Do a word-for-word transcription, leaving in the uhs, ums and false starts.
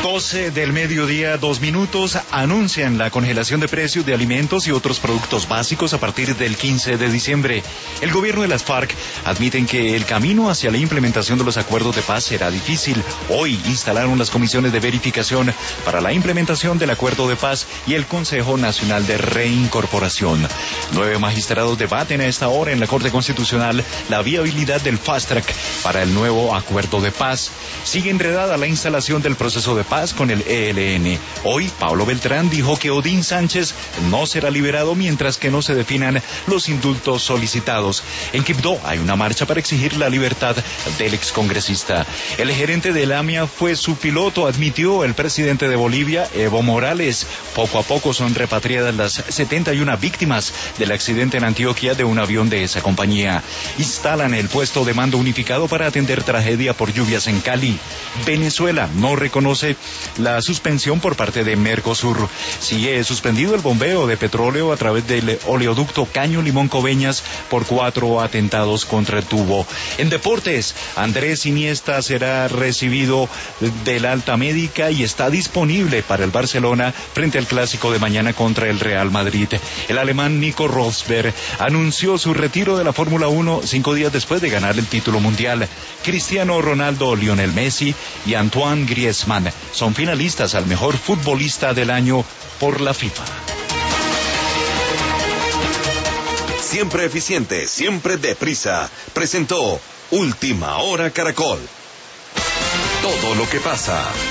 doce del mediodía, dos minutos, anuncian la congelación de precios de alimentos y otros productos básicos a partir del quince de diciembre. El gobierno de las FARC admiten que el camino hacia la implementación de los acuerdos de paz será difícil. Hoy instalaron las comisiones de verificación para la implementación del acuerdo de paz y el Consejo Nacional de Reincorporación. Nueve magistrados debaten a esta hora en la Corte Constitucional la viabilidad del fast track para el nuevo acuerdo de paz. Sigue enredada la instalación del proceso de paz con el E L N. Hoy, Pablo Beltrán dijo que Odín Sánchez no será liberado mientras que no se definan los indultos solicitados. En Quibdó hay una marcha para exigir la libertad del excongresista. El gerente de Lamia fue su piloto, admitió el presidente de Bolivia, Evo Morales. Poco a poco son repatriadas las setenta y una víctimas del accidente en Antioquia de un avión de esa compañía. Instalan el puesto de mando unificado para atender tragedia por lluvias en Cali. Venezuela no reconoce la suspensión por parte de Mercosur. Sigue suspendido el bombeo de petróleo a través del oleoducto Caño Limón Coveñas por cuatro atentados contra el tubo. En deportes, Andrés Iniesta será recibido del alta médica y está disponible para el Barcelona frente al clásico de mañana contra el Real Madrid. El alemán Nico Rosberg anunció su retiro de la Fórmula uno cinco días después de ganar el título mundial. Cristiano Ronaldo, Lionel Messi y Antoine Griezmann son finalistas al mejor futbolista del año por la FIFA. Siempre eficiente, siempre deprisa. Presentó Última Hora Caracol. Todo lo que pasa